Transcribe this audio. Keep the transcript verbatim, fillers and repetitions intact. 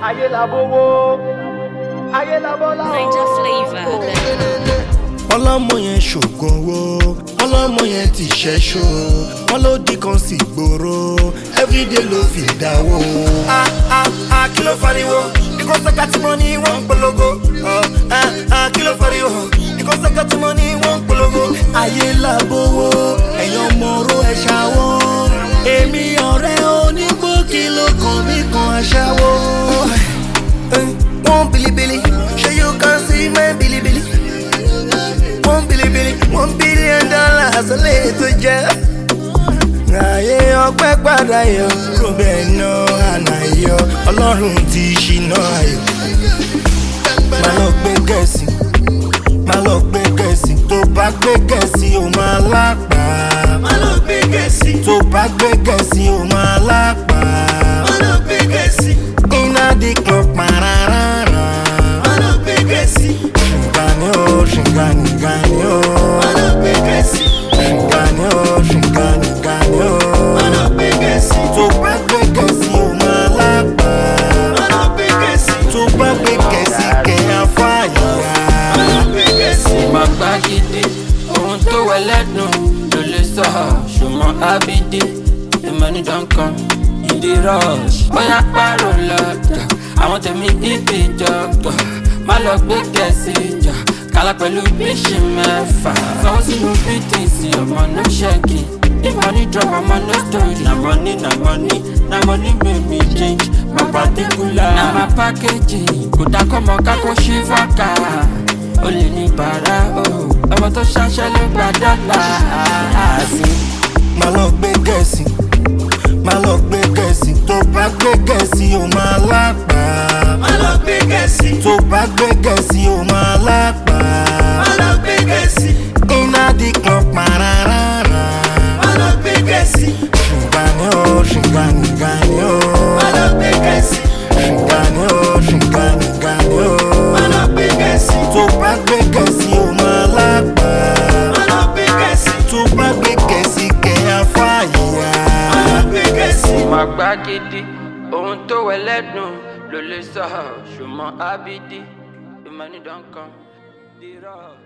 ayé la bówó, ayé la bọ́lá o. Niger Flavour. ọlọ́mọ yẹn ṣògùn owó ọlọ́mọ yẹn ti ṣẹ́ṣó wọ́n ló di kan sí gbòòrò everyday ló fi dáwó. ah ah ah kí ló fariwo ikọ́ sẹ́ka tí mo ní wọ́n ń polongo. ah ah kí ló fariwo ikọ́ sẹ́ka tí mo ní wọ́n ń polongo. ayé làbówó ẹ̀yàn mọ̀ọ́rọ́ ẹ̀ ṣàwọ́ èmi ọ̀rẹ́ onígbó kí ló kàn mí kan aṣáwó. wọ́n bilibili ṣé you can see my bilibili. One billion billion, one billion dollars a little jet. Ayé ọpẹ́ padà yọ, kúbẹ̀ náà àná yọ, Ọlọ́run ti ṣìnà ayọ̀. Má lọ gbé gẹ̀ẹ́sì, má lọ gbé gẹ̀ẹ́sì, tó bá gbé gẹ̀ẹ́sì ó máa lápá. Má lọ gbé gẹ̀ẹ́sì, tó bá gbé gẹ̀ẹ́sì ó máa lápá. Má lọ gbé gẹ̀ẹ́sì, iná di club pararara. Má lọ gbé gẹ̀ẹ́sì. Shingani oh, shingani gani oh. Mana pegesi. Shingani oh, shingani gani oh. Mana pegesi. To bá pegesi o máa lápá. Mana pegesi. To bá pegesi kẹ̀yà fàyà. Mana pegesi. Má gbá gidi, ohun tó wẹ̀ lẹ́nu ló lè sọ. Ṣùgbọ́n Abidi, the money don come in the rush. Bóyá pààrọ̀ lọ́jà, àwọn tẹ̀mí ibi jọ̀gbọ̀. Má lọ gbé gẹ̀ẹ́sì jà kálá pẹ̀lú bíṣì mẹ́fà. Sanwó sínú B T C ọmọ no ṣẹ́gi. If money drop ọmọ no story. Na money na money na money make me change. My particular na my packaging. Kò dákọ́ mọ kákó ṣí fọ́ọ̀kà. O lè ní bàrà o. Ọmọ tó ṣaṣẹ́ ló gba dọ́là. Má lọ gbé gẹ̀ẹ́sì, má lọ gbé gẹ̀ẹ́sì, tó bá gbé gẹ̀ẹ́sì ó máa lápá. Má lọ gbé gẹ̀ẹ́sì, tó bá gbé gẹ̀ẹ́sì ó máa lápá. Má lọ gbé gẹ̀ẹ́sì, iná di kan pararara. Má lọ gbé gẹ̀ẹ́sì, ṣìngani ó ṣìngani gani ó. Má lọ gbé gẹ̀ẹ́sì, ṣìngani ó ṣìngani gani ó. Má lọ gbé gẹ̀ẹ́sì, tó bá gbé gẹ̀ẹ́sì ó máa lápá. Má lọ gbé gẹ̀ẹ́sì, tó bá gbé gẹ̀ẹ́sì kẹ̀yà fàyà. Má lọ gbé gẹ̀ẹ́sì. Má gbá gidi, ohun tó wẹ̀ lẹ́nu ló lè sọ. Ṣùgbọ́n Abidi, the money don come, the rush.